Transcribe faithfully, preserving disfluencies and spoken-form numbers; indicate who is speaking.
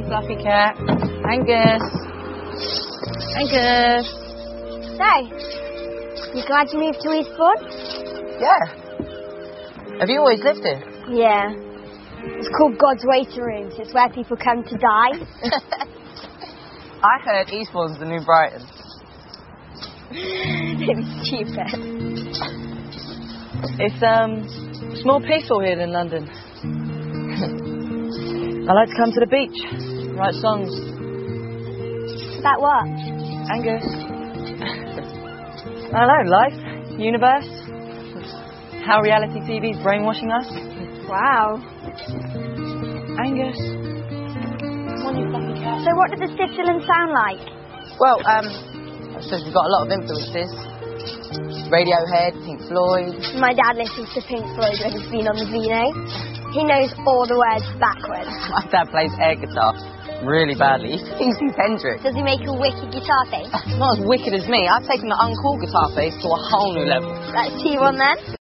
Speaker 1: fluffy cat. Angus. Angus.
Speaker 2: So, you glad you moved to Eastbourne?
Speaker 1: Yeah. Have you always lived here?
Speaker 2: Yeah. It's called God's Waiting Rooms. It's where people come to die.
Speaker 1: I heard Eastbourne's the new Brighton.
Speaker 2: Don't be stupid.
Speaker 1: It's, um, it's more peaceful here than London. I like to come to the beach, write songs.
Speaker 2: About what?
Speaker 1: Angus. I don't know, life, universe, how reality T V's brainwashing us.
Speaker 2: Wow.
Speaker 1: Angus. Come on, you fluffy cat.
Speaker 2: So what did the Switzerland sound like?
Speaker 1: Well, um, I suppose we've got a lot of influences. Radiohead, Pink Floyd.
Speaker 2: My dad listens to Pink Floyd when he's been on the Vino. He knows all the words backwards.
Speaker 1: My dad plays air guitar really badly. He thinks he's Hendrix.
Speaker 2: Does he make a wicked guitar face?
Speaker 1: Not as wicked as me. I've taken the uncool guitar face to a whole new level.
Speaker 2: Let's see one then.